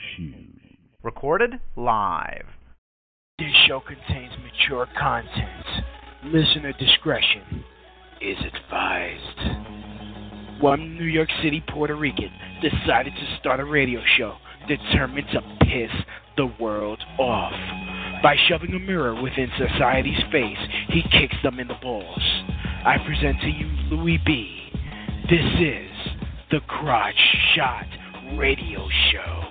Recorded live. This show contains mature content. Listener discretion is advised. One New York City Puerto Rican decided to start a radio show determined to piss the world off. By shoving a mirror within society's face, he kicks them in the balls. I present to you Louis B. This is the Crotch Shot Radio Show.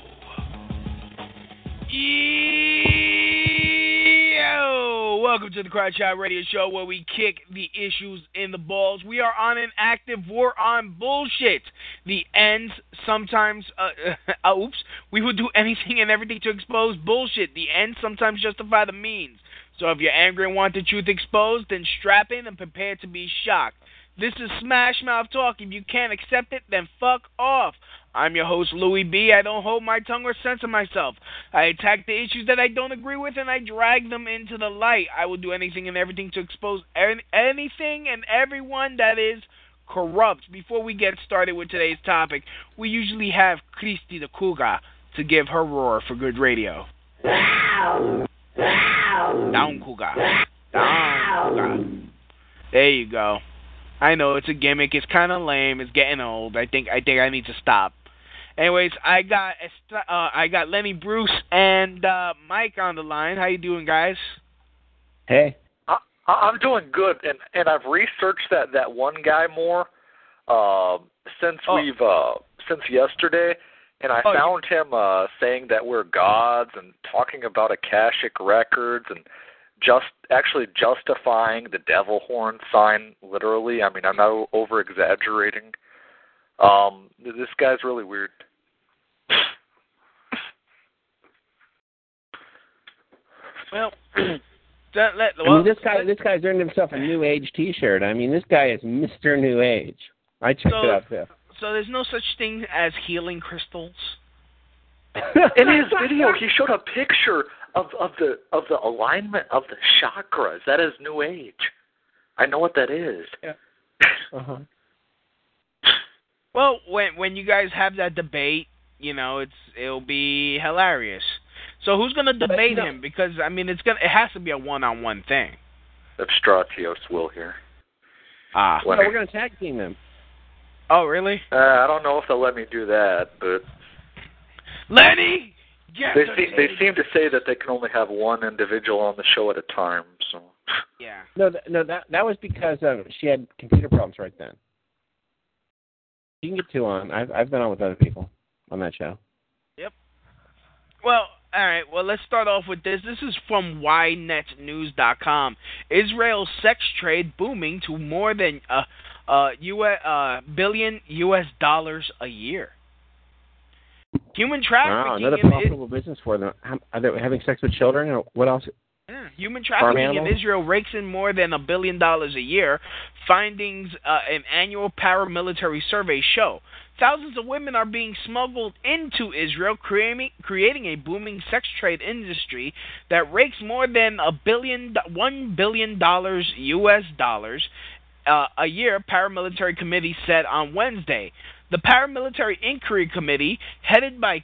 Yo! Welcome to the Crotch Shot Radio Show, where we kick the issues in the balls. We are on an active war on bullshit. The ends sometimes, we will do anything and everything to expose bullshit. The ends sometimes justify the means. So if you're angry and want the truth exposed, then strap in and prepare to be shocked. This is Smash Mouth Talk. If you can't accept it, then fuck off. I'm your host, Louis B. I don't hold my tongue or censor myself. I attack the issues that I don't agree with, and I drag them into the light. I will do anything and everything to expose anything and everyone that is corrupt. Before we get started with today's topic, we usually have Christy the Cougar to give her roar for good radio. Down, Cougar. Down, Cougar. There you go. I know it's a gimmick. It's kind of lame. It's getting old. I think I need to stop. Anyways, I got Lenny Bruce and Mike on the line. How you doing, guys? Hey. I'm doing good, and I've researched that one guy more since yesterday, and I found him saying that we're gods and talking about Akashic records and actually justifying the devil horn sign literally. I mean, I'm not over-exaggerating. This guy's really weird. Well, this guy's earned himself a New Age T-shirt. I mean, this guy is Mr. New Age. I checked it out too. So there's no such thing as healing crystals? In his video, he showed a picture of the alignment of the chakras. That is New Age. I know what that is. Yeah. Uh-huh. Well, when you guys have that debate, you know, it'll be hilarious. So who's gonna debate him? Because I mean, it has to be a one-on-one thing. Abstratios will here. We're gonna tag team him. Oh, really? I don't know if they'll let me do that, but Lenny. They seem to say that they can only have one individual on the show at a time. So yeah. No, that was because she had computer problems right then. You can get two on. I've been on with other people on that show. Yep. Well, all right. Well, let's start off with this. This is from YNetNews.com. Israel's sex trade booming to more than billion US dollars a year. Human trafficking. Wow, another profitable business for them. Are they having sex with children, or what else? Yeah, human trafficking in Israel rakes in more than $1 billion a year. Findings an annual paramilitary survey show. Thousands of women are being smuggled into Israel, creating a booming sex trade industry that rakes more than $1 billion US dollars a year. Paramilitary committee said on Wednesday. The Paramilitary Inquiry Committee, headed by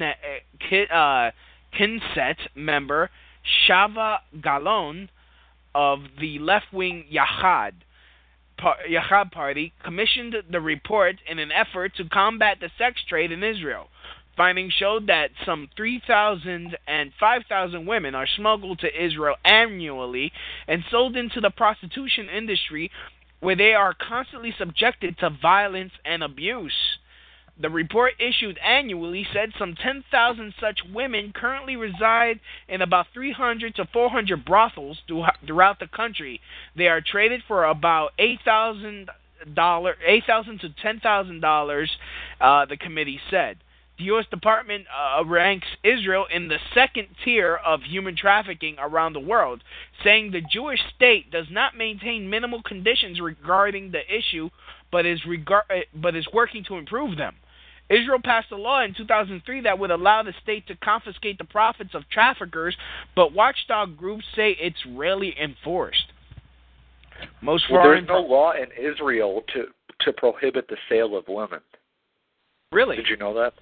Knesset member Shava Galon of the left-wing Yachad Party, commissioned the report in an effort to combat the sex trade in Israel. Findings showed that some 3,000 and 5,000 women are smuggled to Israel annually and sold into the prostitution industry, where they are constantly subjected to violence and abuse. The report, issued annually, said some 10,000 such women currently reside in about 300 to 400 brothels throughout the country. They are traded for about $8,000 to $10,000, the committee said. The U.S. Department ranks Israel in the second tier of human trafficking around the world, saying the Jewish state does not maintain minimal conditions regarding the issue, but is working to improve them. Israel passed a law in 2003 that would allow the state to confiscate the profits of traffickers, but watchdog groups say it's rarely enforced. There's no law in Israel to prohibit the sale of women. Really? Did you know that?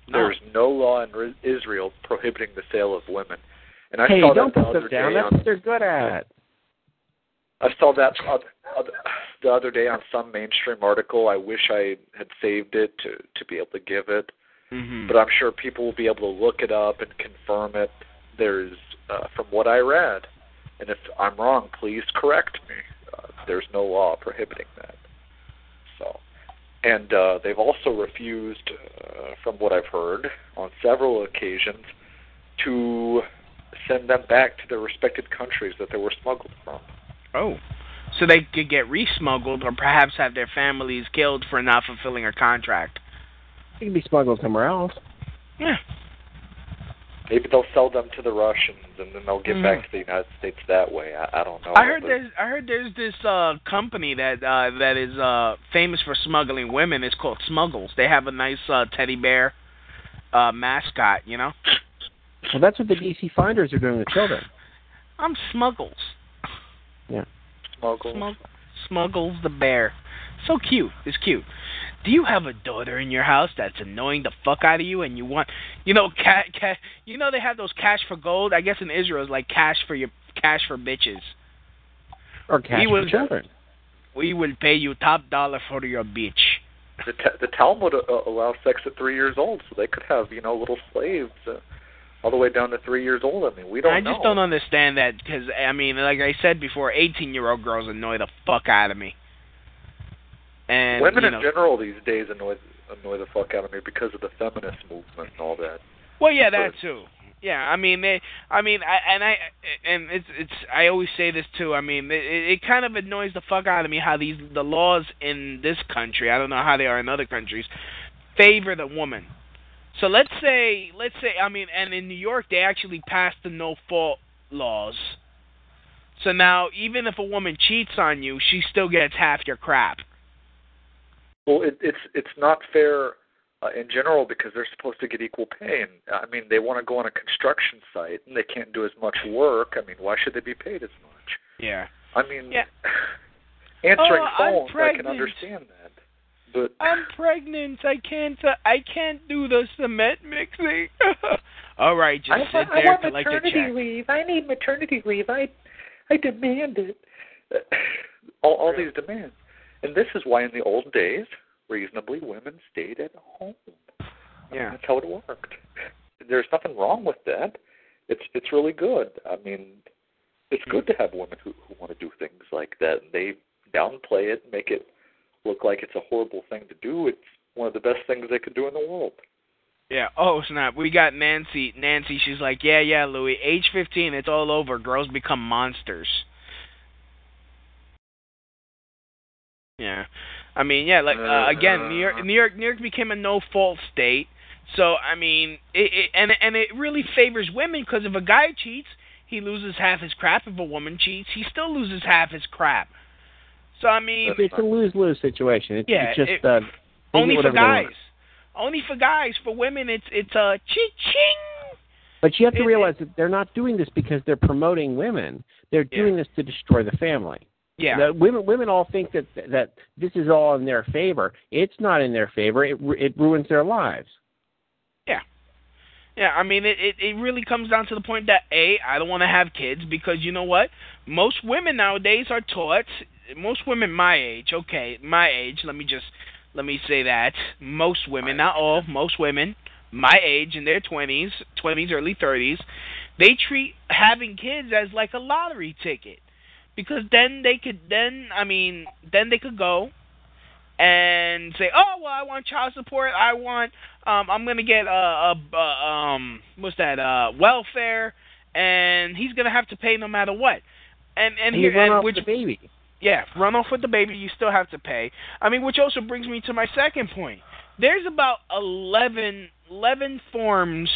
There's no law in Israel prohibiting the sale of women. And hey, don't put them down. That's what they're good at. I saw that the other day on some mainstream article. I wish I had saved it to be able to give it. Mm-hmm. But I'm sure people will be able to look it up and confirm it. There's, from what I read, and if I'm wrong, please correct me, there's no law prohibiting that. So, and they've also refused, from what I've heard, on several occasions, to send them back to their respected countries that they were smuggled from. Oh, so they could get re-smuggled or perhaps have their families killed for not fulfilling a contract. They can be smuggled somewhere else. Yeah. Maybe they'll sell them to the Russians and then they'll get back to the United States that way. I don't know. I heard there's this company that is famous for smuggling women. It's called Smuggles. They have a nice teddy bear mascot, you know? Well, that's what the DC Finders are doing with children. I'm Smuggles. Yeah. Smuggles the bear. So cute. It's cute. Do you have a daughter in your house that's annoying the fuck out of you and you want, you know, you know they have those cash for gold? I guess in Israel it's like cash for bitches. Or cash for children. We will pay you top dollar for your bitch. The Talmud allows sex at 3 years old, so they could have, you know, little slaves all the way down to 3 years old. I mean, we don't know. I just don't understand that because, I mean, like I said before, 18-year-old girls annoy the fuck out of me. And, women in general these days annoy the fuck out of me because of the feminist movement and all that. Well, yeah, that too. Yeah, I mean, I always say this too. I mean, it kind of annoys the fuck out of me how the laws in this country, I don't know how they are in other countries, favor the woman. So let's say, I mean, and in New York they actually passed the no-fault laws. So now, even if a woman cheats on you, she still gets half your crap. Well, it's not fair in general because they're supposed to get equal pay. And I mean, they want to go on a construction site and they can't do as much work. I mean, why should they be paid as much? Yeah. I mean, answering phones, I can understand that. But I'm pregnant. I can't do the cement mixing. All right, just sit there, collect your check. I want maternity leave. I need maternity leave. I demand it. All these demands. And this is why in the old days, reasonably, women stayed at home. Yeah. That's how it worked. There's nothing wrong with that. It's really good. I mean, it's good to have women who want to do things like that. And they downplay it, make it look like it's a horrible thing to do. It's one of the best things they could do in the world. Yeah. Oh, snap. We got Nancy. She's like, yeah, Louis. Age 15, it's all over. Girls become monsters. Yeah, I mean, yeah, like again, New York became a no-fault state. So I mean, it really favors women because if a guy cheats, he loses half his crap. If a woman cheats, he still loses half his crap. So I mean, it's a lose-lose situation. It's just only for guys. Only for guys. For women, it's a ching. But you have to realize that they're not doing this because they're promoting women. They're doing this to destroy the family. Yeah. Women all think that this is all in their favor. It's not in their favor. It ruins their lives. Yeah. Yeah, I mean, it really comes down to the point that, I don't want to have kids because you know what? Most women nowadays are taught, most women my age, let me say that. Most women, not all, most women my age in their 20s, early 30s, they treat having kids as like a lottery ticket. Because then they could go and say, oh well, I want child support. I want I'm gonna get welfare, and he's gonna have to pay no matter what. And run off the baby. Yeah, run off with the baby. You still have to pay. I mean, which also brings me to my second point. There's about 11 forms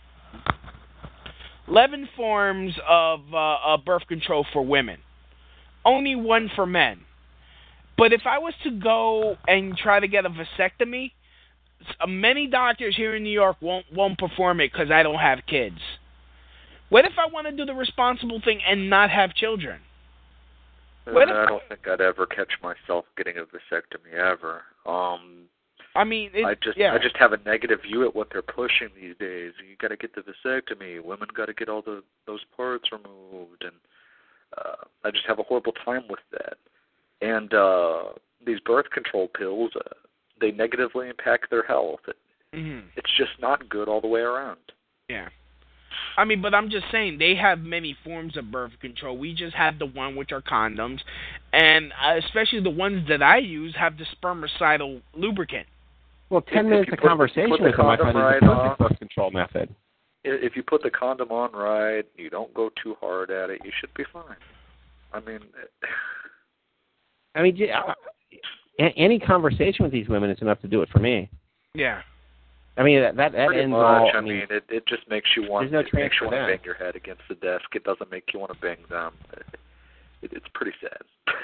of birth control for women. Only one for men. But if I was to go and try to get a vasectomy, many doctors here in New York won't perform it because I don't have kids. What if I want to do the responsible thing and not have children? I don't think I'd ever catch myself getting a vasectomy ever. I mean, I just have a negative view at what they're pushing these days. You got to get the vasectomy. Women got to get all those parts removed, and I just have a horrible time with that. And these birth control pills, they negatively impact their health. It's just not good all the way around. Yeah. I mean, but I'm just saying, they have many forms of birth control. We just have the one which are condoms, and especially the ones that I use have the spermicidal lubricant. Well, 10 minutes of conversation with them, I find is the perfect birth control method. If you put the condom on right, you don't go too hard at it, you should be fine. I mean, any conversation with these women is enough to do it for me. Yeah. I mean, that ends much, all. I mean, it just makes you want. There's no it makes you want to them. bang your head against the desk. It doesn't make you want to bang them. It's pretty sad.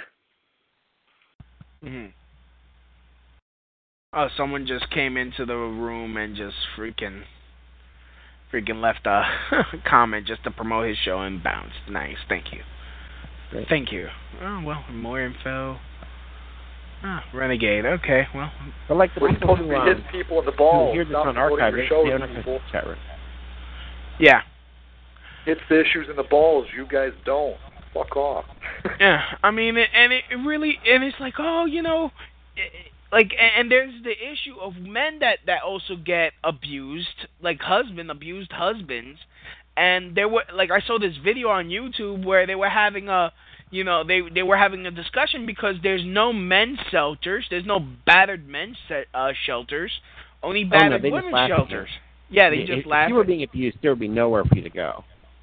Oh, someone just came into the room and just freaking left a comment just to promote his show and bounced. Nice, thank you. Great. Thank you. Oh well, more info. Renegade. Okay, well. But like the people who hit people in the balls. Hear this on archive. They don't have to chat room. Yeah. Hits the issues in the balls. You guys don't. Fuck off. Yeah, I mean, and it's like, oh, you know, like, and there's the issue of men that also get abused, like abused husbands, and there were, like, I saw this video on YouTube where they were having a. You know, they were having a discussion because there's no men's shelters. There's no battered men's shelters. Only battered women's shelters. Yeah, they just laugh. If you were being abused, there would be nowhere for you to go.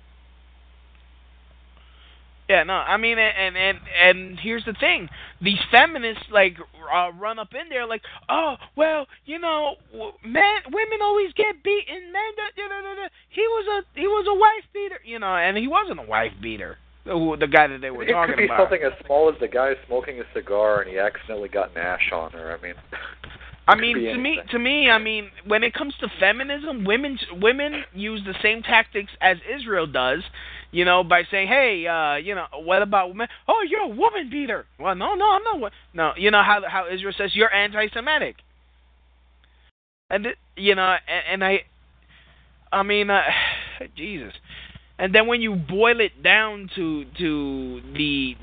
Yeah, no, I mean, and here's the thing. These feminists, like, run up in there like, oh, well, you know, women always get beaten. Men, he was a wife beater, you know, and he wasn't a wife beater. The guy that they were talking about. It could be something as small as the guy smoking a cigar and he accidentally got an ash on her. I mean, to me, I mean, when it comes to feminism, women use the same tactics as Israel does, you know, by saying, hey, you know, what about women? Oh, you're a woman beater. Well, no, I'm not. No, you know how Israel says you're anti-Semitic, and you know, and I mean, Jesus. And then when you boil it down to the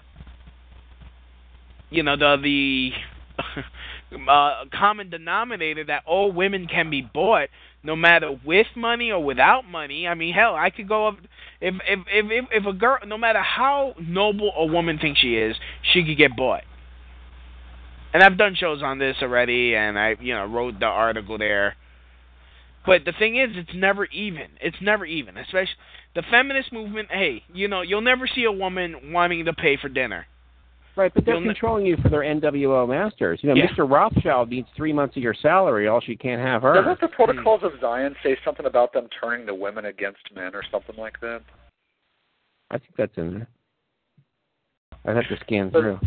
you know, the common denominator that all women can be bought, no matter with money or without money. I mean, hell, I could go up if a girl, no matter how noble a woman thinks she is, she could get bought. And I've done shows on this already, and I, you know, wrote the article there. But the thing is, it's never even. It's never even. Especially the feminist movement, hey, you know, you'll never see a woman wanting to pay for dinner. Right, but they're controlling you for their NWO masters. You know, Mr. Rothschild needs 3 months of your salary, else you can't have her. Doesn't the Protocols of Zion say something about them turning the women against men or something like that? I think that's in there. I'd have to scan through.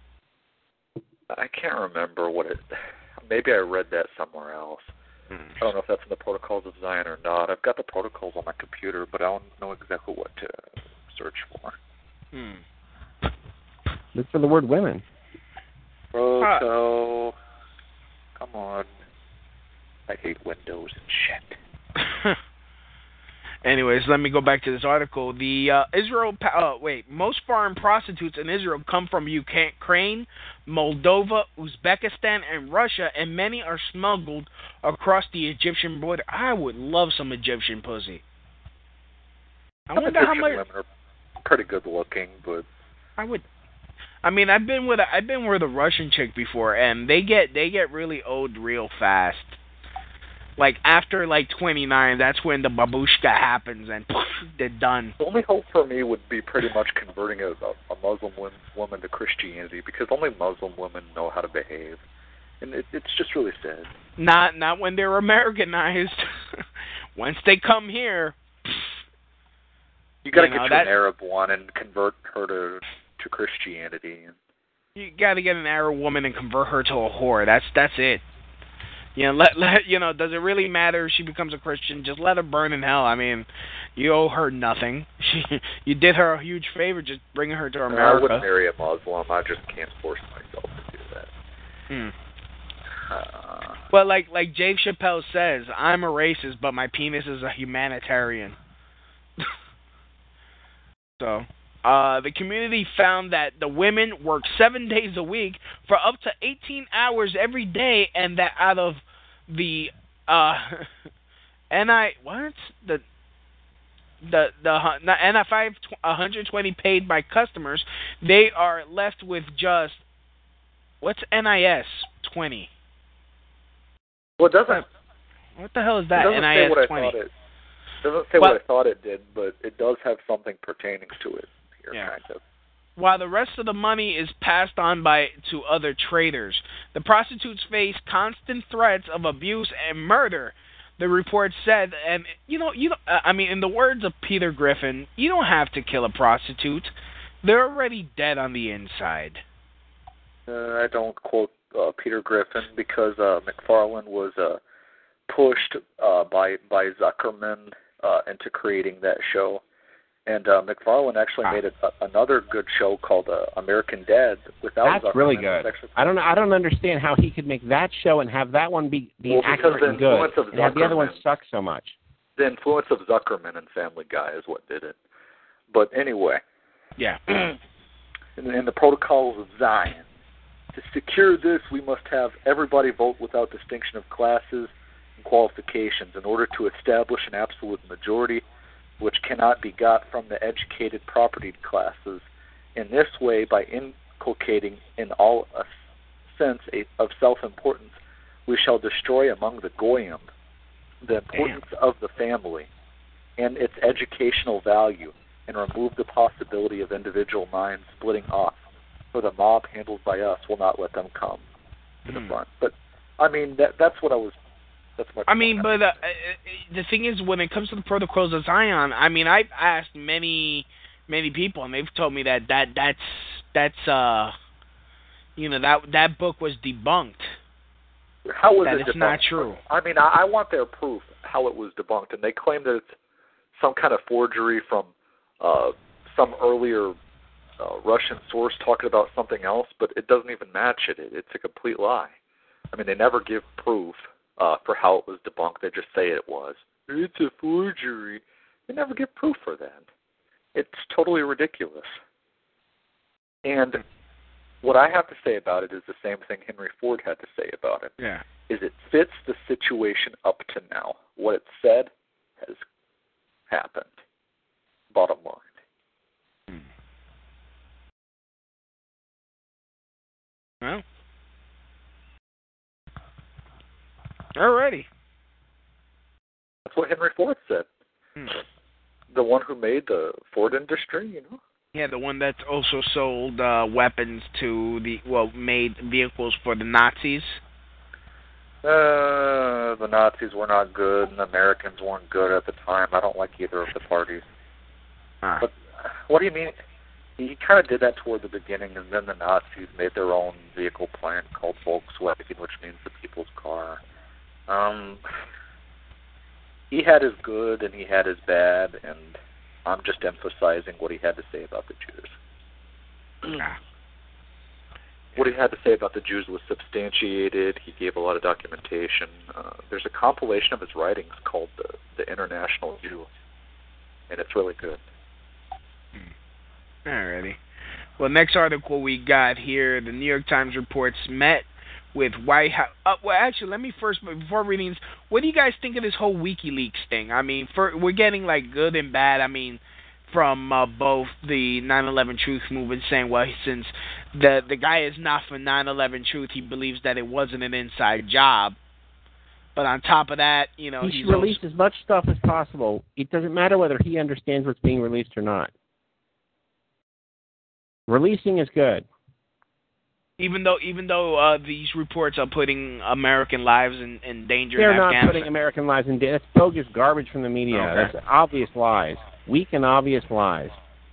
I can't remember what it... Maybe I read that somewhere else. I don't know if that's in the Protocols of Zion or not. I've got the protocols on my computer, but I don't know exactly what to search for. Look for the word women. Proto... Come on. I hate Windows and shit. Anyways, let me go back to this article. The most foreign prostitutes in Israel come from Ukraine, Moldova, Uzbekistan, and Russia, and many are smuggled across the Egyptian border. I would love some Egyptian pussy. I wonder how much. Women are pretty good looking, but I would. I mean, I've been with a Russian chick before, and they get really old real fast. Like, after, 29, that's when the babushka happens, and poof, they're done. The only hope for me would be pretty much converting a Muslim woman to Christianity, because only Muslim women know how to behave. And it's just really sad. Not when they're Americanized. Once they come here... You gotta get an Arab one and convert her to Christianity. You gotta get an Arab woman and convert her to a whore. That's it. You know, does it really matter if she becomes a Christian? Just let her burn in hell. I mean, you owe her nothing. You did her a huge favor just bringing her to America. I wouldn't marry a Muslim. I just can't force myself to do that. Well, like Dave Chappelle says, I'm a racist, but my penis is a humanitarian. So, the community found that the women work 7 days a week for up to 18 hours every day, and that out of the NI 120 paid by customers, they are left with just what's NIS 20. Well, it doesn't. What the hell is that? It doesn't NIS say what 20. I thought it doesn't say what I thought it did, but it does have something pertaining to it here, kind of. While the rest of the money is passed on to other traders, the prostitutes face constant threats of abuse and murder. The report said, and in the words of Peter Griffin, you don't have to kill a prostitute; they're already dead on the inside. I don't quote Peter Griffin because McFarlane was pushed by Zuckerman into creating that show, and McFarlane actually made another good show called American Dad without Zuckerman. That's really good. I don't understand how he could make that show and have that one be accurate and good, and have the other one suck so much. The influence of Zuckerman and Family Guy is what did it. But anyway, in the Protocols of Zion, to secure this, we must have everybody vote without distinction of classes and qualifications in order to establish an absolute majority, which cannot be got from the educated propertied classes. In this way, by inculcating in all a sense of self-importance, we shall destroy among the Goyim the importance of the family and its educational value, and remove the possibility of individual minds splitting off. For the mob handled by us will not let them come to the front. But I mean, that's what I was. That's my. I mean, but the thing is, when it comes to the Protocols of Zion, I mean, I've asked many people, and they've told me that book was debunked. How was it debunked? It's not true. I mean, I want their proof how it was debunked, and they claim that it's some kind of forgery from some earlier Russian source talking about something else, but it doesn't even match it. It's a complete lie. I mean, they never give proof for how it was debunked. They just say it was. It's a forgery. They never give proof for that. It's totally ridiculous. And what I have to say about it is the same thing Henry Ford had to say about it. Yeah. Is it fits the situation up to now. What it said has happened. Bottom line. Well, alrighty. That's what Henry Ford said. The one who made the Ford industry, you know? Yeah, the one that's also sold weapons to made vehicles for the Nazis. The Nazis were not good, and the Americans weren't good at the time. I don't like either of the parties. But what do you mean? He kind of did that toward the beginning, and then the Nazis made their own vehicle plant called Volkswagen, which means the people's car. He had his good and he had his bad, and I'm just emphasizing what he had to say about the Jews. What he had to say about the Jews was substantiated. He gave a lot of documentation. There's a compilation of his writings called The International Jew, and it's really good. Alrighty. Well, next article we got here, the New York Times reports met with White House. Well, actually, let me first, before reading this, what do you guys think of this whole WikiLeaks thing? I mean, we're getting like good and bad. I mean, from both the 9/11 Truth movement saying, well, since the guy is not for 9/11 Truth, he believes that it wasn't an inside job. But on top of that, you know, he should release as much stuff as possible. It doesn't matter whether he understands what's being released or not. Releasing is good. Even though these reports are putting American lives in danger. They're in not Afghanistan. putting American lives in danger. That's bogus garbage from the media. Okay. That's obvious lies. Weak and obvious lies.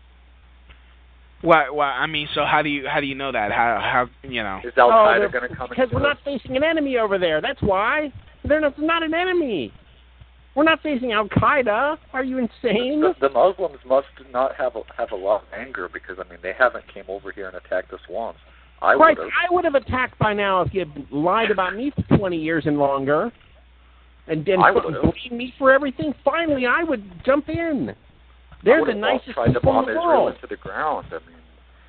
Why? I mean, so how do you know that? How you know? Is Al Qaeda going to come? Because we're not facing an enemy over there. That's why. They're not an enemy. We're not facing Al Qaeda. Are you insane? The Muslims must not have a lot of anger because I mean they haven't came over here and attacked us once. I would have attacked by now if you had lied about me for 20 years and longer, and then blamed me for everything. Finally, I would jump in. They're the nicest people in the world. Tried to bomb Israel into the ground. I mean,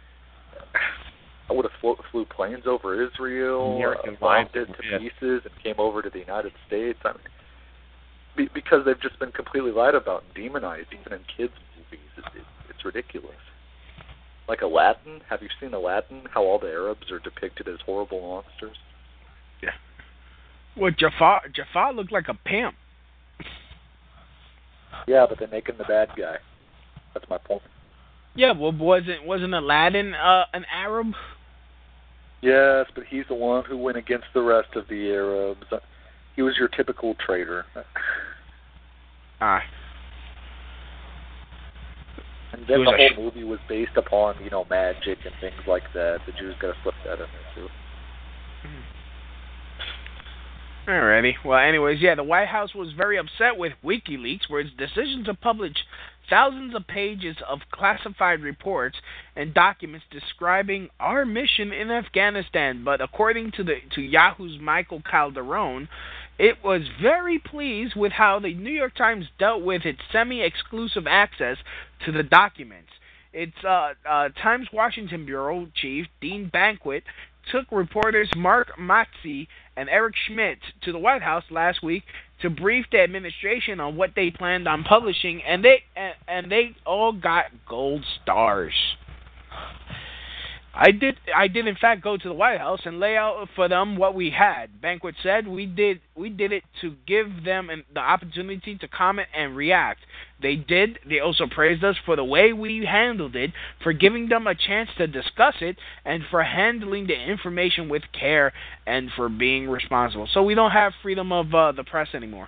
I would have flew planes over Israel, bombed it to pieces, and came over to the United States. I mean, because they've just been completely lied about and demonized, even in kids' movies. It's ridiculous. Like Aladdin. Have you seen Aladdin? How all the Arabs are depicted as horrible monsters? Yeah. Well, Jafar looked like a pimp. Yeah, but they make him the bad guy. That's my point. Yeah, well, wasn't Aladdin an Arab? Yes, but he's the one who went against the rest of the Arabs. He was your typical traitor. And then the whole movie was based upon, magic and things like that. The Jews got to slip that in there, too. Alrighty. Well, anyways, the White House was very upset with WikiLeaks for its decision to publish thousands of pages of classified reports and documents describing our mission in Afghanistan. But according to Yahoo's Michael Calderon, it was very pleased with how the New York Times dealt with its semi-exclusive access to the documents. Its Times Washington bureau chief, Dean Banquet, took reporters Mark Matzi and Eric Schmidt to the White House last week to brief the administration on what they planned on publishing, and they all got gold stars. I did in fact go to the White House and lay out for them what we had. Banquet said we did it to give them the opportunity to comment and react. They did. They also praised us for the way we handled it, for giving them a chance to discuss it, and for handling the information with care and for being responsible. So we don't have freedom of the press anymore.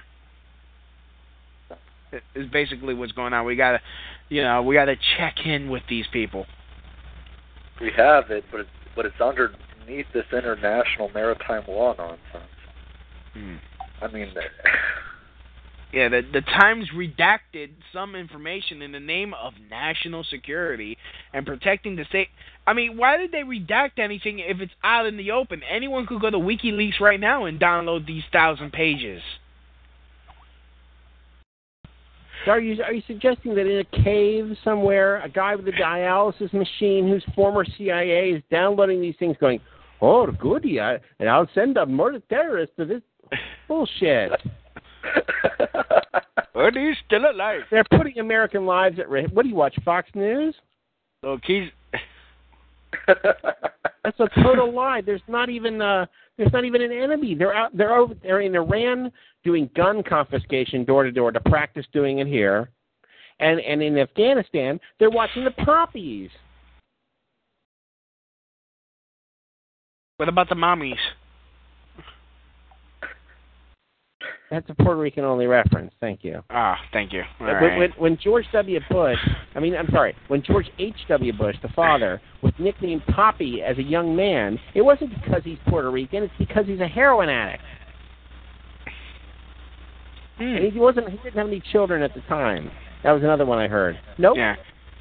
Is basically what's going on. We gotta check in with these people. We have it, but it's underneath this international maritime law nonsense. I mean, yeah, the Times redacted some information in the name of national security and protecting the state. I mean, why did they redact anything if it's out in the open? Anyone could go to WikiLeaks right now and download these 1,000 pages. So are you suggesting that in a cave somewhere, a guy with a dialysis machine who's former CIA is downloading these things going, oh, goody, and I'll send a murder terrorist to this bullshit? But he's still alive. They're putting American lives at risk. What do you watch, Fox News? Look, he's... That's a total lie. There's not even an enemy. They're in Iran doing gun confiscation door to door to practice doing it here, and in Afghanistan they're watching the poppies. What about the mommies? That's a Puerto Rican only reference. Thank you. Thank you. When George H.W. Bush, the father, was nicknamed Poppy as a young man, it wasn't because he's Puerto Rican, it's because he's a heroin addict. And he didn't have any children at the time. That was another one I heard. Nope. Yeah.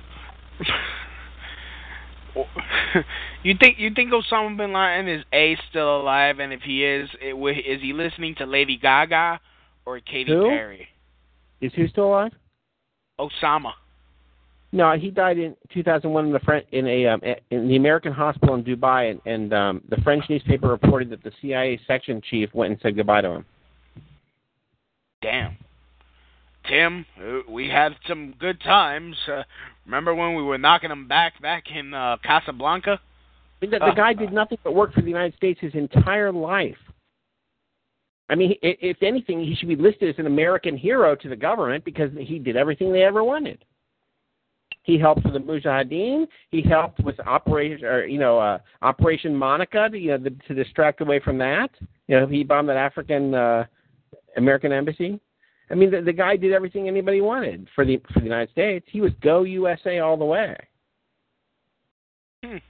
You think Osama bin Laden is still alive, and if he is he listening to Lady Gaga or Katy Perry? Is who still alive? Osama. No, he died in 2001 in the American hospital in Dubai, and the French newspaper reported that the CIA section chief went and said goodbye to him. Damn. Tim, we had some good times. Remember when we were knocking him back in Casablanca? The guy did nothing but work for the United States his entire life. I mean, if anything, he should be listed as an American hero to the government because he did everything they ever wanted. He helped with the Mujahideen. He helped with Operation Monica to distract away from that. He bombed that African American embassy. I mean, the guy did everything anybody wanted for the United States. He was go USA all the way. He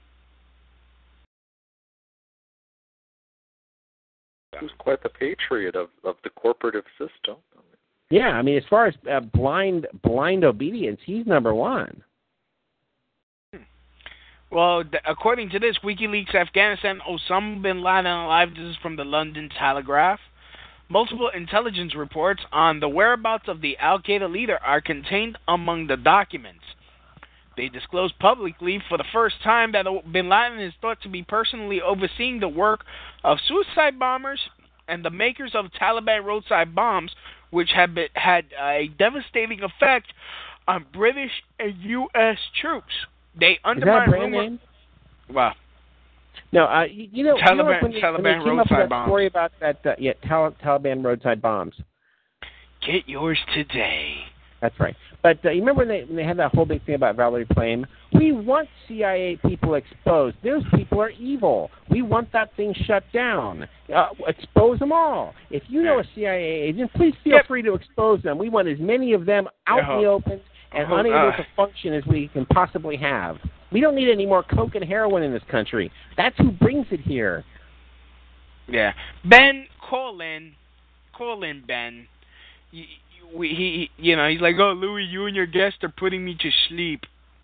was quite the patriot of the corporative system. Yeah, I mean, as far as blind obedience, he's number one. Well, according to this, WikiLeaks Afghanistan Osama bin Laden alive. This is from the London Telegraph. Multiple intelligence reports on the whereabouts of the Al-Qaeda leader are contained among the documents. They disclosed publicly for the first time that bin Laden is thought to be personally overseeing the work of suicide bombers and the makers of Taliban roadside bombs, which had a devastating effect on British and U.S. troops. They undermined rumors. Wow. No, Taliban when they came roadside up with that bombs. story about that, Taliban roadside bombs. Get yours today. That's right. But you remember when they had that whole big thing about Valerie Plame? We want CIA people exposed. Those people are evil. We want that thing shut down. Expose them all. If you know a CIA agent, please feel free to expose them. We want as many of them out in the open and unable to function as we can possibly have. We don't need any more coke and heroin in this country. That's who brings it here. Yeah. Ben, call in. Call in, Ben. He's like, oh, Louis, you and your guests are putting me to sleep.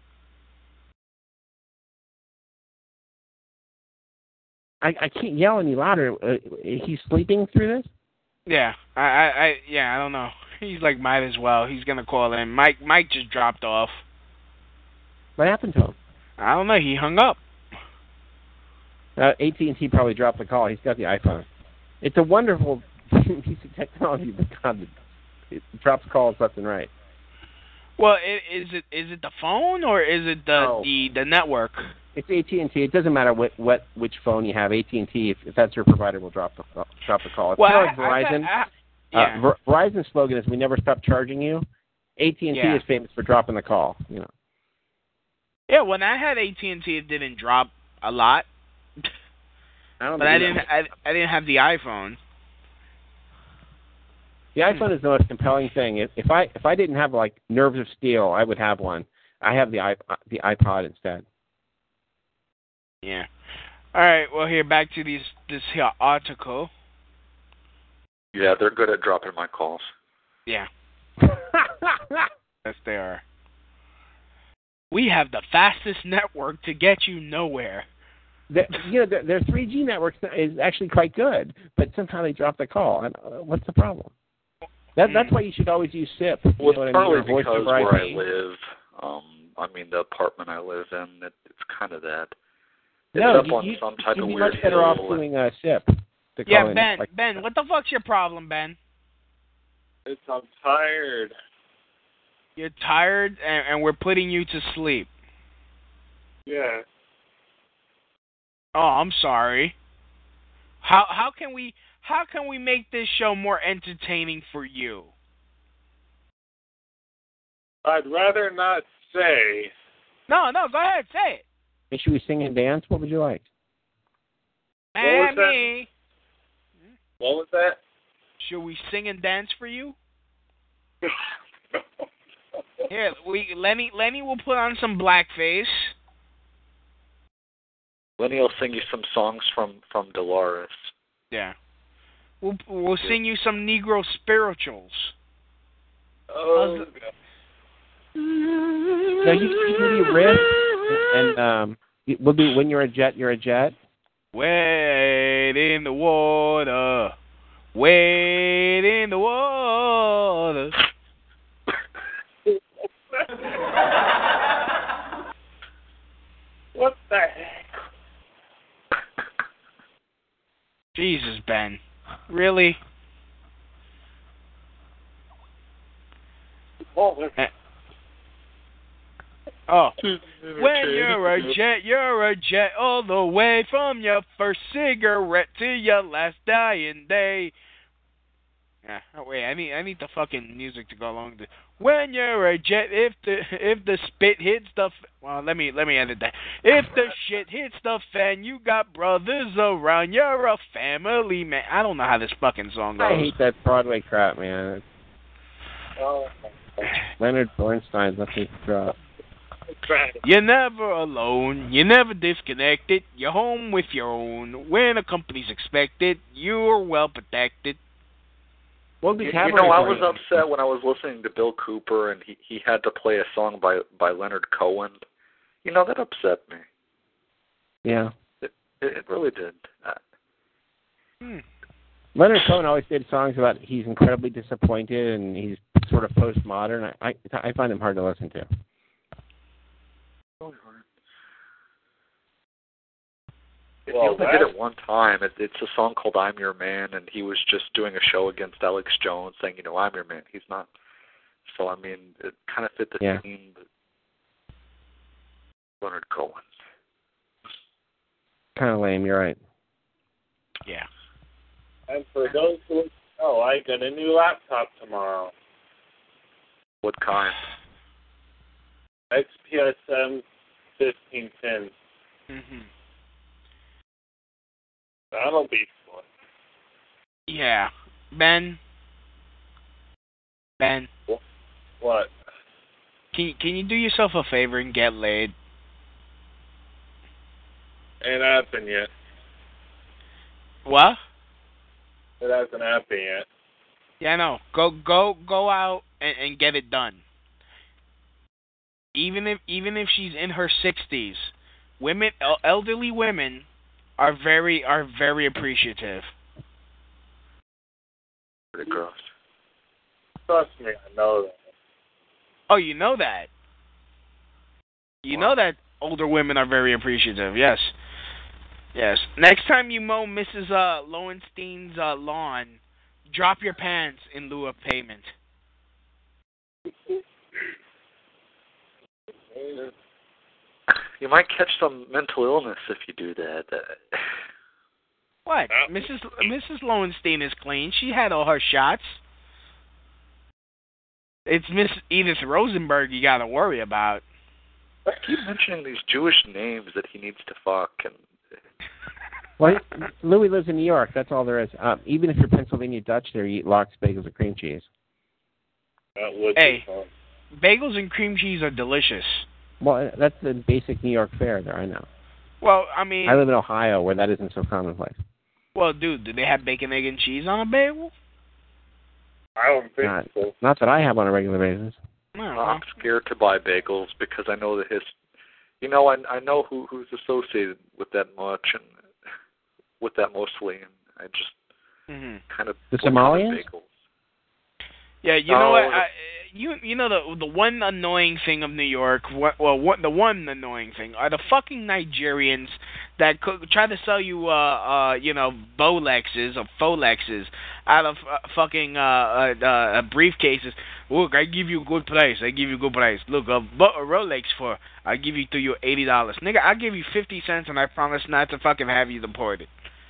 I can't yell any louder. He's sleeping through this? Yeah. I don't know. He's like, might as well. He's going to call in. Mike just dropped off. What happened to him? I don't know. He hung up. AT&T probably dropped the call. He's got the iPhone. It's a wonderful piece of technology, but God, it drops calls left and right. Well, is it the phone or is it the network? It's AT&T. It doesn't matter which phone you have. AT&T, if that's your provider, will drop the call. It's like Verizon. Verizon's slogan is "We never stop charging you." AT&T is famous for dropping the call. You know. Yeah, when I had AT&T, it didn't drop a lot. I didn't have the iPhone. The iPhone is the most compelling thing. If I didn't have like nerves of steel, I would have one. I have the iPod instead. Yeah. All right. Well, here back to this here article. Yeah, they're good at dropping my calls. Yeah. Yes, they are. We have the fastest network to get you nowhere. Their 3G network is actually quite good, but somehow they drop the call. What's the problem? That's why you should always use SIP. Well, it's partly because where I live, the apartment I live in, it's kind of that. It's up on some type of weird hill. You'd be much better off doing SIP. Yeah, Ben, what the fuck's your problem, Ben? I'm tired. You're tired, and we're putting you to sleep. Yeah. Oh, I'm sorry. How can we make this show more entertaining for you? I'd rather not say. No, go ahead, say it. Hey, should we sing and dance? What would you like? What was that? Should we sing and dance for you? Here, Lenny will put on some blackface. Lenny will sing you some songs from Dolores. Yeah. We'll sing you some Negro spirituals. Oh. No, you do a riff, and we'll do When You're a Jet, You're a Jet. Wade in the water. Wade in the water. What the heck? Jesus, Ben. Really? Oh. When you're a jet all the way from your first cigarette to your last dying day. Yeah, wait, I need the fucking music to go along with it. When you're a jet, if the spit hits the let me edit that. If the shit hits the fan, you got brothers around. You're a family man. I don't know how this fucking song goes. I hate that Broadway crap, man. Oh. Leonard Bernstein's nothing to drop. You're never alone. You're never disconnected. You're home with your own. When a company's expected, you're well protected. I was upset when I was listening to Bill Cooper and he had to play a song by Leonard Cohen. That upset me. Yeah. It really did. Leonard Cohen always did songs about he's incredibly disappointed and he's sort of postmodern. I find him hard to listen to. He only did it one time. It's a song called "I'm Your Man," and he was just doing a show against Alex Jones, saying, "I'm your man." He's not. So I mean, it kind of fit the theme. But Leonard Cohen. Kind of lame. You're right. Yeah. And for those who know, I got a new laptop tomorrow. What kind? XPS 1510. That'll be fun. Yeah. Ben. What? Can you do yourself a favor and get laid? Ain't happened yet. What? It hasn't happened yet. Yeah, I know. Go out and get it done. Even if she's in her 60s, elderly women are very appreciative. Pretty gross. Trust me, I know that. Oh, you know that. You know that older women are very appreciative. Yes. Next time you mow Mrs. Lowenstein's lawn, drop your pants in lieu of payment. You might catch some mental illness if you do that. What? Mrs. Lowenstein is clean. She had all her shots. It's Miss Edith Rosenberg you got to worry about. I keep mentioning these Jewish names that he needs to fuck. And Well, Louis lives in New York. That's all there is. Even if you're Pennsylvania Dutch there, you eat lox, bagels, and cream cheese. That would Hey, be fun. bagels and cream cheese are delicious. Well, that's the basic New York fare there, I know. Well, I mean... I live in Ohio where that isn't so commonplace. Well, dude, do they have bacon, egg, and cheese on a bagel? I don't think so. Not that I have on a regular basis. I'm scared to buy bagels because I know I know who's associated with that much and with that mostly, and I just kind of the Somalians. Bagels. Yeah, you know what? You know the one annoying thing of New York. The one annoying thing are the fucking Nigerians that try to sell you Bolexes or Folexes out of fucking briefcases. Look, I give you a good price. Look, a Rolex I give you to you $80. Nigga, I give you 50 cents and I promise not to fucking have you deported.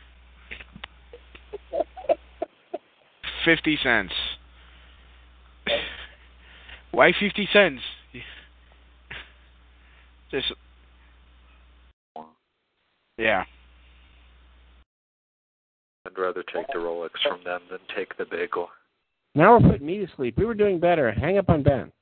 50 cents. Why 50 cents? Just... Yeah. I'd rather take the Rolex from them than take the bagel. Now we're putting me to sleep. We were doing better. Hang up on Ben.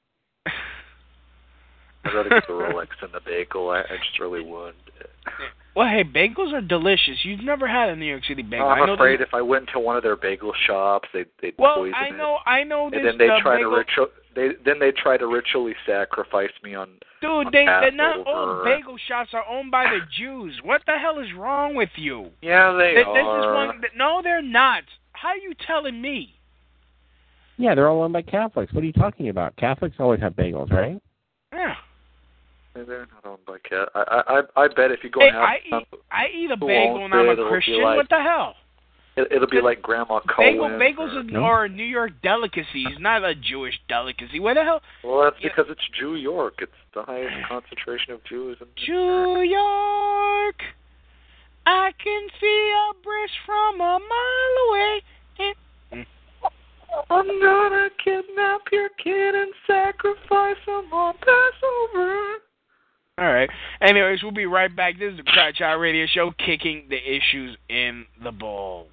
I'd rather get the Rolex than the bagel. I just really would. Well, hey, bagels are delicious. You've never had a New York City bagel. I'm afraid if I went to one of their bagel shops, they'd poison it. I know this. And then they try to ritually sacrifice me on. Dude, they're not all bagel shops are owned by the Jews. What the hell is wrong with you? Yeah, they are. This is one. No, they're not. How are you telling me? Yeah, they're all owned by Catholics. What are you talking about? Catholics always have bagels, right? Yeah. They're not owned by cat. I bet if you go and have I eat a bagel and I'm a Christian. What the hell? It'll be like Grandma Cohen. Bagels are a New York delicacy. It's not a Jewish delicacy. What the hell? Well, that's because it's Jew York. It's the highest concentration of Jews in Jew York. I can see a bridge from a mile away. I'm gonna kidnap your kid and sacrifice him on Passover. All right. Anyways, we'll be right back. This is the Cry Child Radio Show, kicking the issues in the balls.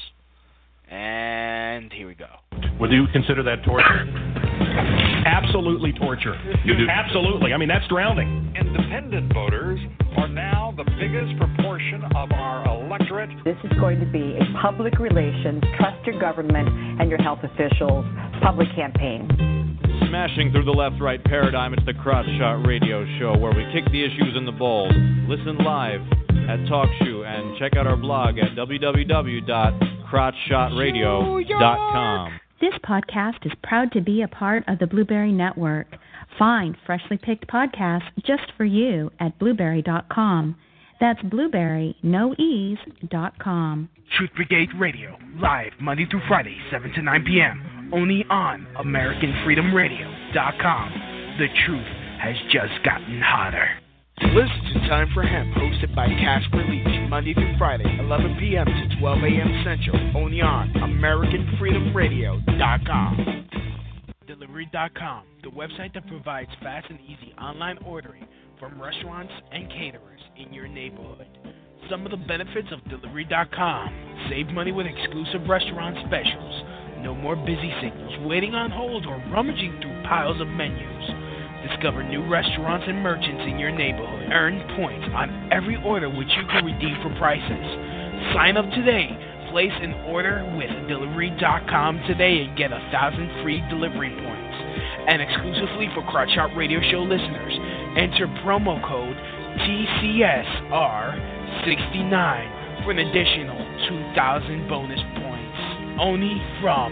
And here we go. Would you consider that torture? Absolutely torture. You do? Absolutely. I mean, that's drowning. Independent voters are now the biggest proportion of our electorate. This is going to be a public relations, trust your government and your health officials public campaign. Smashing through the left-right paradigm, it's the Crotch Shot Radio Show, where we kick the issues in the balls. Listen live at TalkShoe and check out our blog at www.crotchshotradio.com. This podcast is proud to be a part of the Blueberry Network. Find freshly picked podcasts just for you at blueberry.com. That's blueberry, no ease.com. Truth Brigade Radio, live Monday through Friday, 7 to 9 p.m., only on AmericanFreedomRadio.com. The truth has just gotten hotter. Listen to Time for Hemp, hosted by Casper Leach, Monday through Friday, 11 p.m. to 12 a.m. Central, only on AmericanFreedomRadio.com. Delivery.com, the website that provides fast and easy online ordering from restaurants and caterers in your neighborhood. Some of the benefits of Delivery.com: save money with exclusive restaurant specials, no more busy signals, waiting on hold, or rummaging through piles of menus. Discover new restaurants and merchants in your neighborhood. Earn points on every order which you can redeem for prices. Sign up today. Place an order with Delivery.com today and get 1,000 free delivery points. And exclusively for Crotch Shot Radio Show listeners, enter promo code TCSR69 for an additional 2,000 bonus points. Only from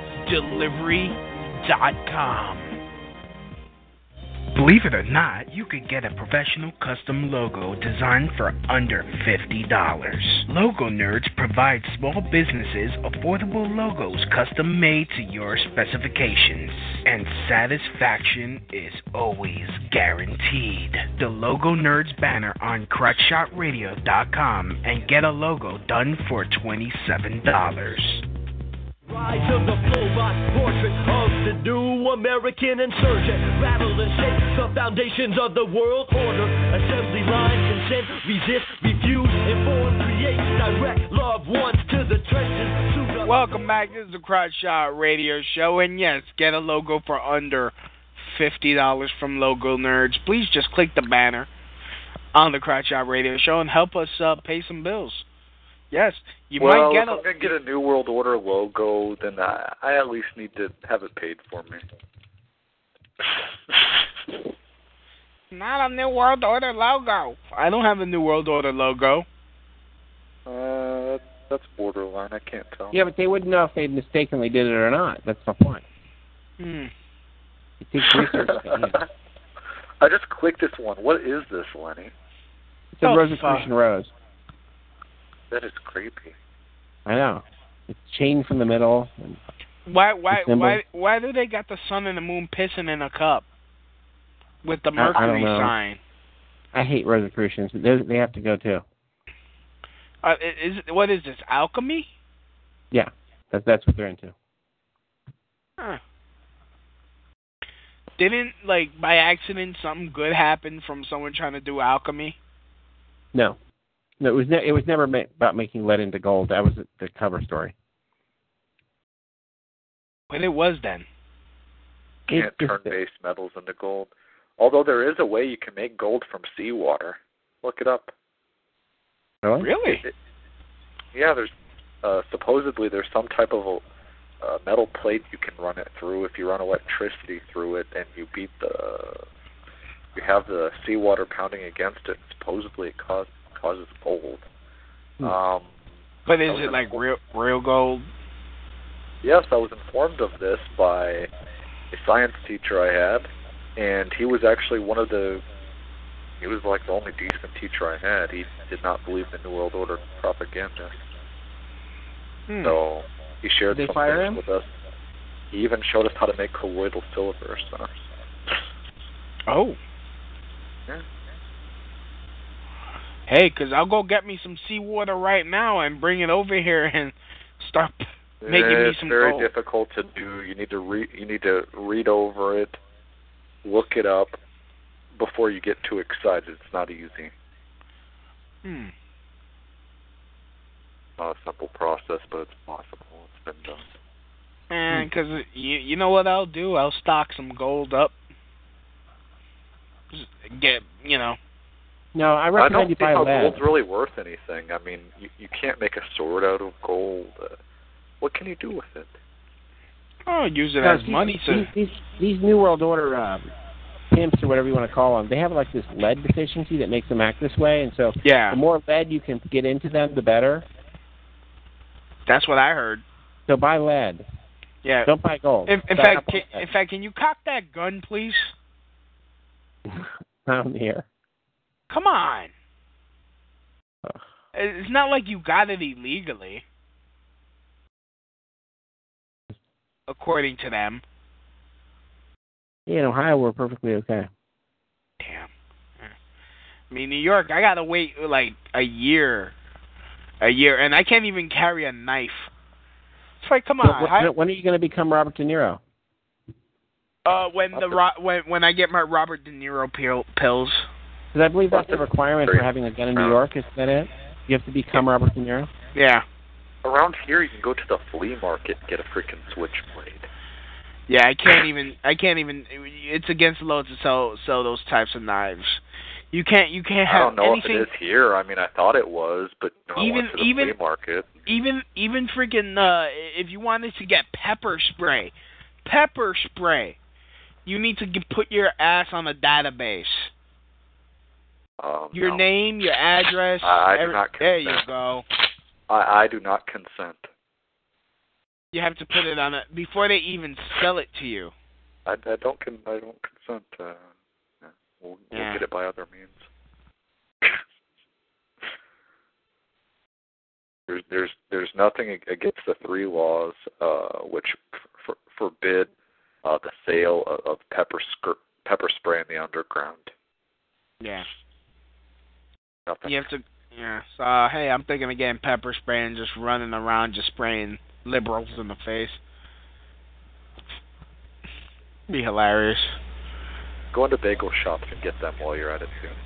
Delivery.com. Believe it or not, you could get a professional custom logo designed for under $50. Logo Nerds provides small businesses affordable logos custom made to your specifications. And satisfaction is always guaranteed. The Logo Nerds banner on CrotchShotRadio.com and get a logo done for $27. Rise of the full-body portrait of the new American insurgent. Rattle and shake the foundations of the world order. Assembly line, consent, resist, refuse, inform, create, direct, love ones to the trenches. Welcome back. This is the Crotch Shot Radio Show. And yes, get a logo for under $50 from Logo Nerds. Please just click the banner on the Crotch Shot Radio Show and help us pay some bills. Yes, you might get if I'm going to get a New World Order logo, then I at least need to have it paid for me. Not a New World Order logo. I don't have a New World Order logo. That's borderline. I can't tell. Yeah, but they wouldn't know if they mistakenly did it or not. That's the point. It takes research. I just clicked this one. What is this, Lenny? It's a Rosicrucian rose. That is creepy. I know. It's chained from the middle. Why do they got the sun and the moon pissing in a cup with the Mercury sign? I hate Rosicrucians. They have to go too. What is this, alchemy? Yeah, that's what they're into. Huh. Didn't, by accident, something good happen from someone trying to do alchemy? No, it was never about making lead into gold. That was the cover story. But it was then. Can't turn base metals into gold. Although there is a way you can make gold from seawater. Look it up. Really? Yeah, there's supposedly there's some type of metal plate you can run it through. If you run electricity through it and you have the seawater pounding against it, supposedly it causes gold. But is it like real gold? Yes, I was informed of this by a science teacher I had, and he was actually he was like the only decent teacher I had. He did not believe in New World Order propaganda. So he shared some things with us. He even showed us how to make colloidal silver. So. Oh. Yeah. Hey, because I'll go get me some seawater right now and bring it over here and start making me some gold. It's very difficult to do. You need to read over it, look it up before you get too excited. It's not easy. Not a simple process, but it's possible. It's been done. And because you know what I'll do? I'll stock some gold up. Just get, No, I recommend you buy lead. I don't see how gold's really worth anything. I mean, you can't make a sword out of gold. What can you do with it? Oh, use it as money. These New World Order pimps or whatever you want to call them, they have like this lead deficiency that makes them act this way, and so the more lead you can get into them, the better. That's what I heard. So buy lead. Yeah. Don't buy gold. In fact, can you cock that gun, please? Down here. Come on. It's not like you got it illegally, according to them. Yeah, in Ohio, we're perfectly okay. Damn. I mean, New York, I gotta wait like a year, and I can't even carry a knife. It's like, come on. When are you going to become Robert De Niro? When I get my Robert De Niro pills. Because I believe that's the requirement for having a gun in New York. Is that it? You have to become Robert De Niro? Yeah. Around here, you can go to the flea market and get a freaking switchblade. Yeah, I can't even. It's against the law to sell those types of knives. You can't have anything. I don't know if it is here. I mean, I thought it was, but I went to the flea market. Even freaking if you wanted to get pepper spray, you need to put your ass on a database. Your name, your address. I do not consent. There you go. I do not consent. You have to put it on it before they even sell it to you. I don't consent. We'll get it by other means. There's nothing against the 3 laws which forbid the sale of pepper spray in the underground. Yeah. Nothing. You have to. Yeah. So hey, I'm thinking of getting pepper spray and just running around just spraying liberals in the face. Be hilarious. Go into bagel shops and get them while you're at it too.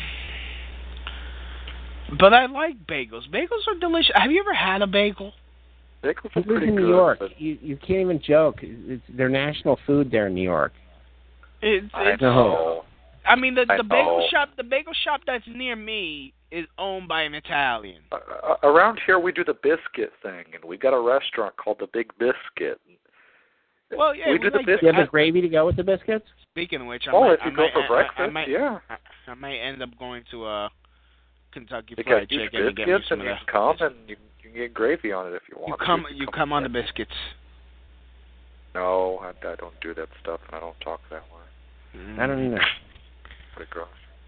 But I like bagels. Bagels are delicious. Have you ever had a bagel? Bagels are pretty in good. New York. You can't even joke. It's their national food there in New York. I know. I mean, the bagel shop that's near me is owned by an Italian. Around here, we do the biscuit thing, and we got a restaurant called the Big Biscuit. Well, yeah, we do the biscuit. Do you have the gravy to go with the biscuits? Speaking of which, if you go for breakfast, I might end up going to Kentucky they Fried got huge Chicken and get me some of you that. can come and you can get gravy on it if you want. You come on the biscuits. No, I don't do that stuff, and I don't talk that way. I don't either. Pretty gross.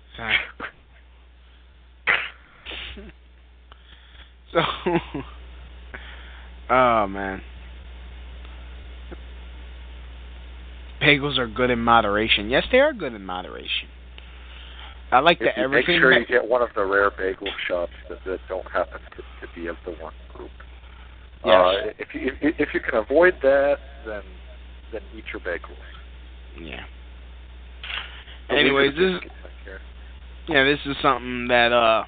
So, oh man, bagels are good in moderation. Yes, they are good in moderation. I like that everything. Make sure you get one of the rare bagel shops that don't happen to be of the one group. Yes. If you can avoid that, then eat your bagels. Yeah. Anyways, this is something that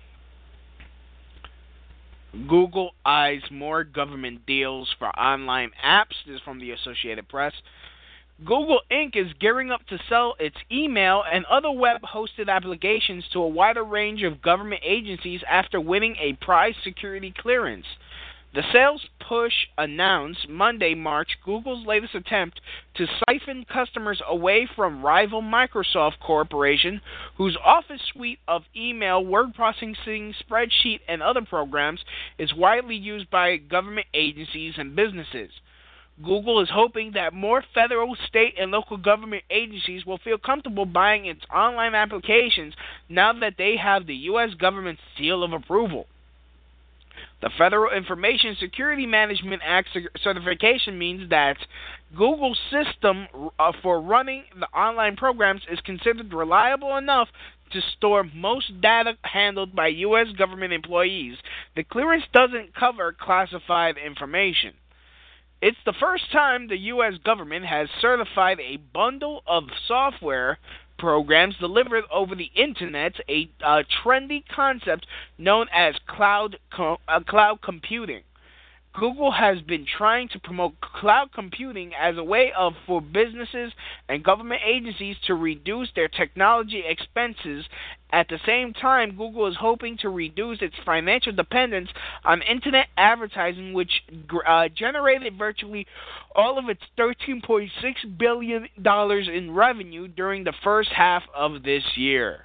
Google eyes more government deals for online apps. This is from the Associated Press. Google Inc. is gearing up to sell its email and other web-hosted applications to a wider range of government agencies after winning a prize security clearance. The sales push announced Monday marks Google's latest attempt to siphon customers away from rival Microsoft Corporation, whose Office suite of email, word processing, spreadsheet, and other programs is widely used by government agencies and businesses. Google is hoping that more federal, state, and local government agencies will feel comfortable buying its online applications now that they have the U.S. government's seal of approval. The Federal Information Security Management Act certification means that Google's system for running the online programs is considered reliable enough to store most data handled by U.S. government employees. The clearance doesn't cover classified information. It's the first time the U.S. government has certified a bundle of software programs delivered over the Internet, a trendy concept known as cloud computing. Google has been trying to promote cloud computing as a way for businesses and government agencies to reduce their technology expenses. At the same time, Google is hoping to reduce its financial dependence on internet advertising, which generated virtually all of its $13.6 billion in revenue during the first half of this year.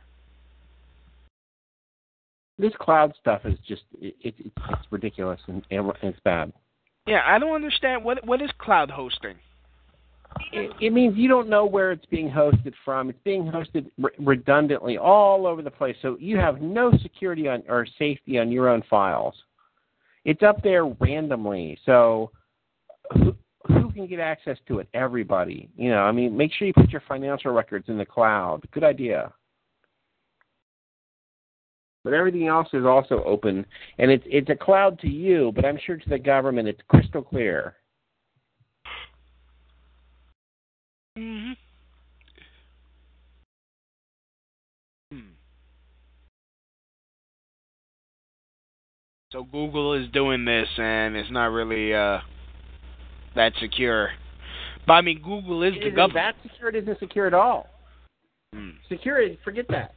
This cloud stuff is just, it's ridiculous and it's bad. Yeah, I don't understand. What is cloud hosting? It means you don't know where it's being hosted from. It's being hosted redundantly all over the place, so you have no security or safety on your own files. It's up there randomly, so who can get access to it? Everybody. Make sure you put your financial records in the cloud. Good idea. But everything else is also open, and it's a cloud to you, but I'm sure to the government it's crystal clear. Mm-hmm. So Google is doing this, and it's not really that secure. But I mean, Google is the government. That secure? It isn't secure at all. Security, forget that.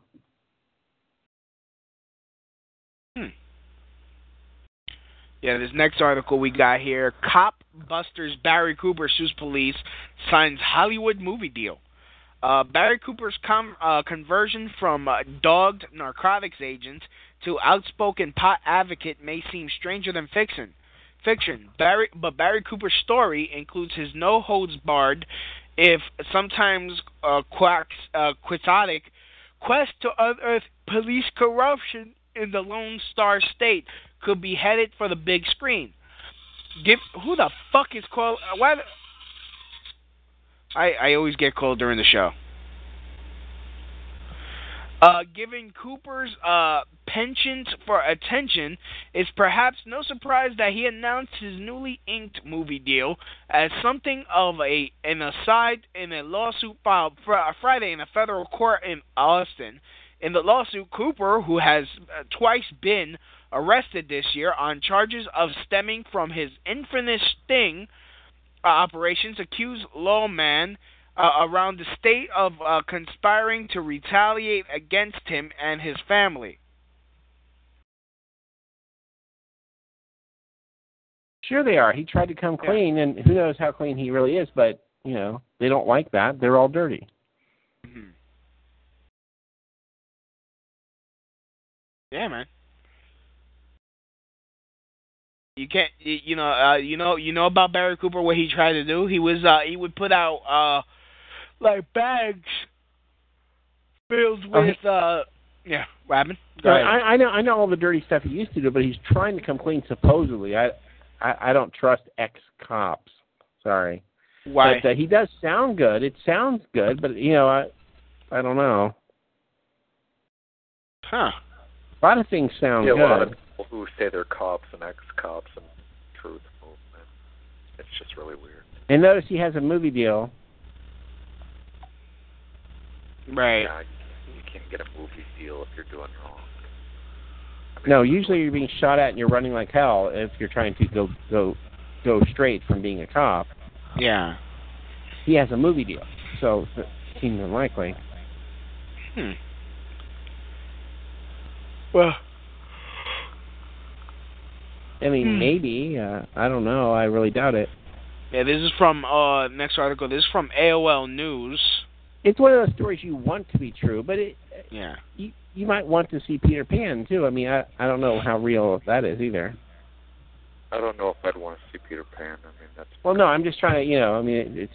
Yeah, this next article we got here, cop busters Barry Cooper sues police, signs Hollywood movie deal. Barry Cooper's conversion from dogged narcotics agent to outspoken pot advocate may seem stranger than fiction. But Barry Cooper's story includes his no-holds-barred, if sometimes quixotic, quest to unearth police corruption in the Lone Star State could be headed for the big screen. Who the fuck is called? I always get called during the show. Giving Cooper's penchant for attention, it's perhaps no surprise that he announced his newly inked movie deal as something of an aside in a lawsuit filed Friday in a federal court in Austin. In the lawsuit, Cooper, who has twice been arrested this year on charges of stemming from his infamous sting operations, accused lawmen around the state of conspiring to retaliate against him and his family. Sure they are. He tried to come clean, and who knows how clean he really is, but, they don't like that. They're all dirty. Mm-hmm. Yeah, man. You can't, you know about Barry Cooper. What he tried to do? He would put out like bags filled with yeah, what happened? Go ahead. I know all the dirty stuff he used to do, but he's trying to come clean supposedly. I don't trust ex-cops. Sorry. Why? But he does sound good. It sounds good, but I don't know. Huh. A lot of things sound good. A lot of people who say they're cops and ex-cops and truth movement. It's just really weird. And notice he has a movie deal. Right. Yeah, you can't get a movie deal if you're doing wrong. No, usually you're being shot at and you're running like hell if you're trying to go straight from being a cop. Yeah. He has a movie deal, so it seems unlikely. Well, I mean, maybe. I don't know. I really doubt it. Yeah, this is from next article. This is from AOL News. It's one of those stories you want to be true, but you might want to see Peter Pan too. I mean, I don't know how real that is either. I don't know if I'd want to see Peter Pan. I mean, that's. Well, no, I'm just trying to. I mean, it's.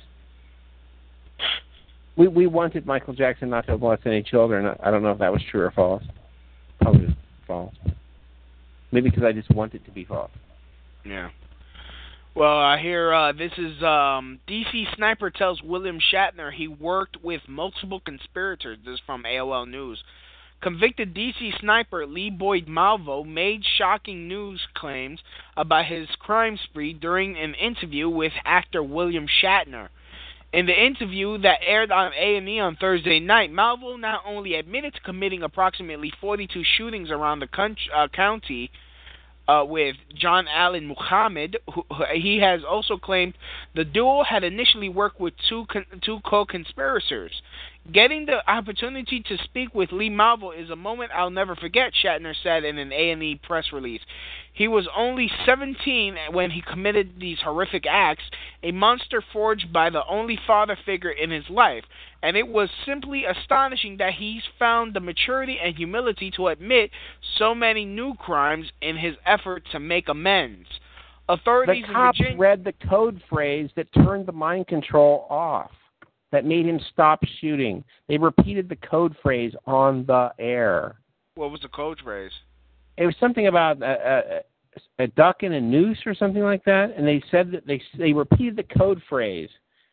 We wanted Michael Jackson not to molest any children. I don't know if that was true or false. Probably false. Maybe because I just want it to be false. Yeah. Well, I hear this is DC sniper tells William Shatner he worked with multiple conspirators. This is from AOL News. Convicted DC sniper Lee Boyd Malvo made shocking news claims about his crime spree during an interview with actor William Shatner. In the interview that aired on A&E on Thursday night, Malvo not only admitted to committing approximately 42 shootings around the county with John Allen Muhammad. He has also claimed the duo had initially worked with two co-conspirators. Getting the opportunity to speak with Lee Malvo is a moment I'll never forget, Shatner said in an A&E press release. He was only 17 when he committed these horrific acts, a monster forged by the only father figure in his life, and it was simply astonishing that he's found the maturity and humility to admit so many new crimes in his effort to make amends. Authorities the cops in Virginia read the code phrase that turned the mind control off, that made him stop shooting. They repeated the code phrase on the air. What was the code phrase? It was something about a duck and a noose or something like that, and they said that they repeated the code phrase,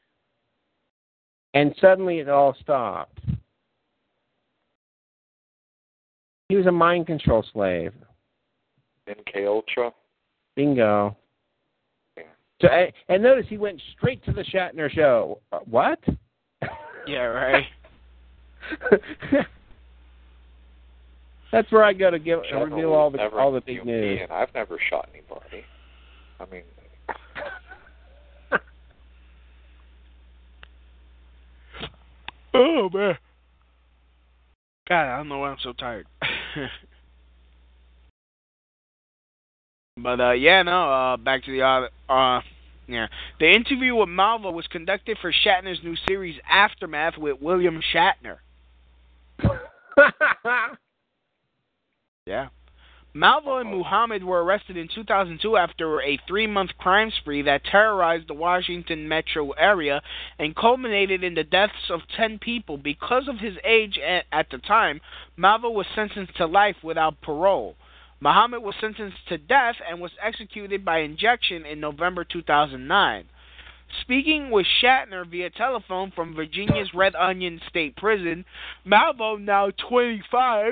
and suddenly it all stopped. He was a mind control slave. MK Ultra. Bingo. Yeah. So, and notice he went straight to the Shatner show. What? Yeah, right. That's where I go to reveal all the big news. And I've never shot anybody. I mean. Oh man. God, I don't know why I'm so tired. But back to the the interview with Malvo was conducted for Shatner's new series Aftermath with William Shatner. Yeah. Malvo and Muhammad were arrested in 2002 after a 3-month crime spree that terrorized the Washington metro area and culminated in the deaths of 10 people. Because of his age at the time, Malvo was sentenced to life without parole. Muhammad was sentenced to death and was executed by injection in November 2009. Speaking with Shatner via telephone from Virginia's Red Onion State Prison, Malvo, now 25,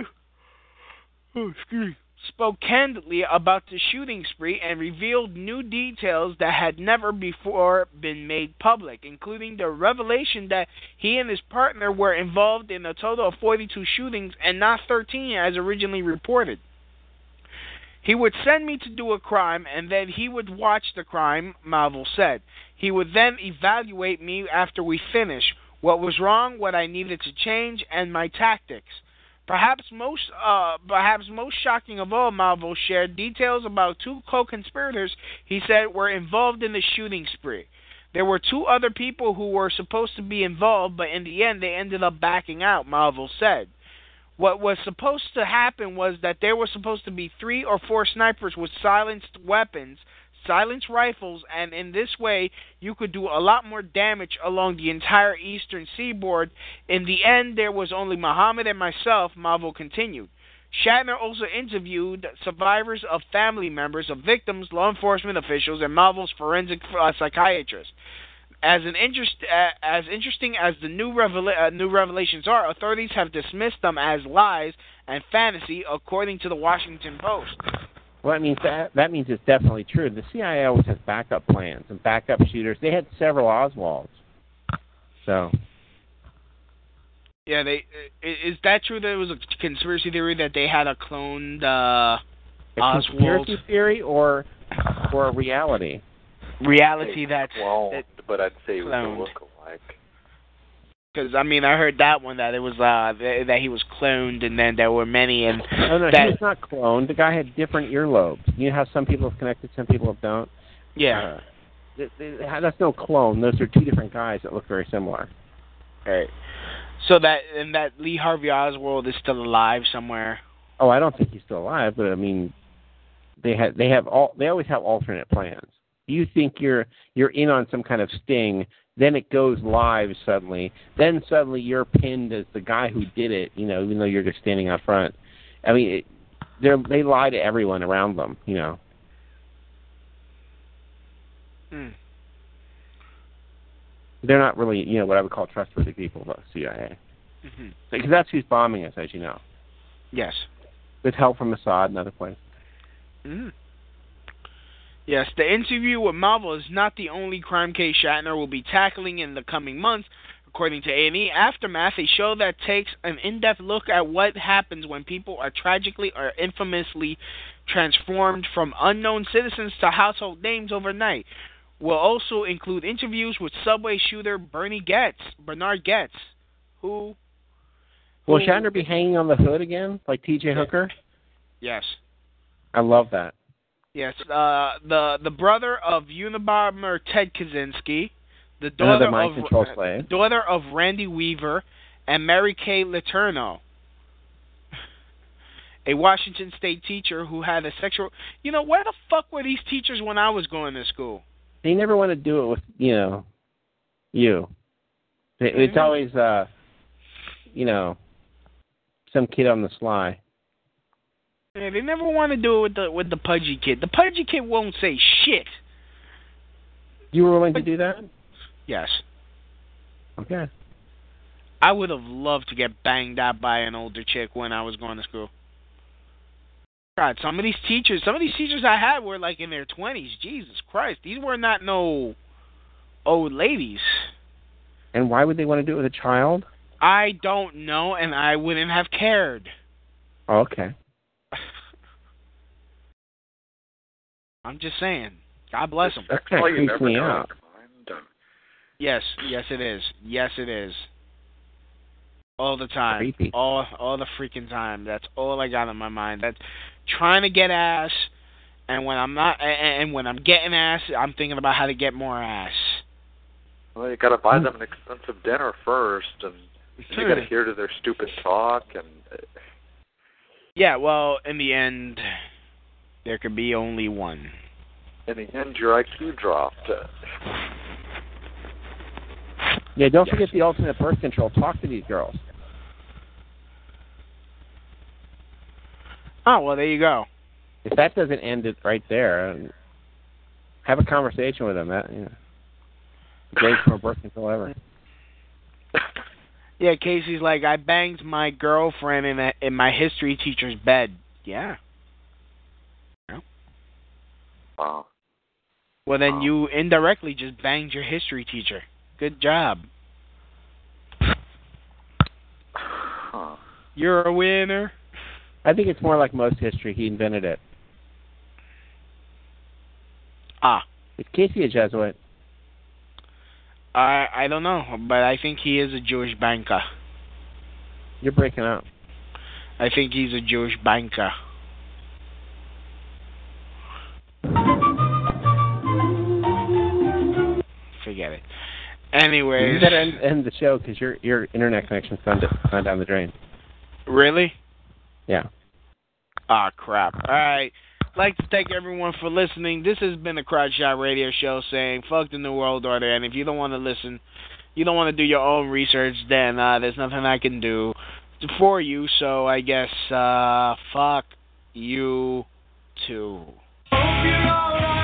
spoke candidly about the shooting spree and revealed new details that had never before been made public, including the revelation that he and his partner were involved in a total of 42 shootings and not 13 as originally reported. He would send me to do a crime, and then he would watch the crime, Malvo said. He would then evaluate me after we finished, what was wrong, what I needed to change, and my tactics. Perhaps most shocking of all, Malvo shared details about 2 co-conspirators he said were involved in the shooting spree. There were 2 other people who were supposed to be involved, but in the end they ended up backing out, Malvo said. What was supposed to happen was that there were supposed to be 3 or 4 snipers with silenced weapons, silenced rifles, and in this way you could do a lot more damage along the entire eastern seaboard. In the end, there was only Muhammad and myself, Malvo continued. Shatner also interviewed survivors of family members of victims, law enforcement officials, and Malvo's forensic psychiatrist. As interesting as the new revelations are, authorities have dismissed them as lies and fantasy, according to the Washington Post. Well, that means it's definitely true. The CIA always has backup plans and backup shooters. They had several Oswalds. So. Yeah, is that true that it was a conspiracy theory that they had a cloned a Oswald? Conspiracy theory or a reality? Reality that's cloned, but I'd say it was cloned. a look-alike. Because that I heard that one, that it was that he was cloned, and then there were many, and no, he was not cloned. The guy had different earlobes. You know how some people have connected, some people don't. Yeah, that's no clone. Those are 2 different guys that look very similar. Right. So that Lee Harvey Oswald is still alive somewhere. Oh, I don't think he's still alive, but I mean, they always have alternate plans. You think you're in on some kind of sting, then it goes live suddenly. Then suddenly you're pinned as the guy who did it, even though you're just standing out front. I mean, they lie to everyone around them, They're not really, what I would call trustworthy people, the CIA. Mm-hmm. Because that's who's bombing us, as you know. Yes. With help from Mossad and other places. Mm-hmm. Yes, the interview with Malvo is not the only crime case Shatner will be tackling in the coming months. According to A&E Aftermath, a show that takes an in-depth look at what happens when people are tragically or infamously transformed from unknown citizens to household names overnight, will also include interviews with Subway shooter Bernard Goetz, who... Will Shatner be hanging on the hood again, like T.J. Hooker? Yes. I love that. Yes. The brother of Unabomber Ted Kaczynski, the daughter of Randy Weaver, and Mary Kay Letourneau, a Washington State teacher who had a sexual... You know, where the fuck were these teachers when I was going to school? They never want to do it with, you. It's always, some kid on the sly. Yeah, they never want to do it with the pudgy kid. The pudgy kid won't say shit. You were willing to do that? Yes. Okay. I would have loved to get banged out by an older chick when I was going to school. God, some of these teachers I had were like in their 20s. Jesus Christ, these were not no old ladies. And why would they want to do it with a child? I don't know, and I wouldn't have cared. Oh, okay. I'm just saying. God bless them. That's all you never know. Yes, it is. Yes, it is. All the time. Creepy. All the freaking time. That's all I got in my mind. That's trying to get ass, and when I'm not, and when I'm getting ass, I'm thinking about how to get more ass. Well, you got to buy them an expensive dinner first, and you got to hear to their stupid talk, and. Yeah, well, in the end, there could be only one. In the end, your IQ dropped. Yeah, don't forget the ultimate birth control. Talk to these girls. Oh, well, there you go. If that doesn't end it right there, have a conversation with them. Greatest more birth control ever. Yeah, Casey's like, I banged my girlfriend in my history teacher's bed. Yeah. Wow. Well, then you indirectly just banged your history teacher. Good job. Huh. You're a winner. I think it's more like most history. He invented it. Is Casey a Jesuit? I don't know, but I think he is a Jewish banker. You're breaking up. I think he's a Jewish banker. Forget it. Anyways. You better end the show because your internet connection's gone down the drain. Really? Yeah. Crap. All right. I'd like to thank everyone for listening. This has been the Crowd Shot Radio Show saying, fuck the New World Order. And if you don't want to listen, you don't want to do your own research, then there's nothing I can do for you. So I guess, fuck you too. Hope you're all right.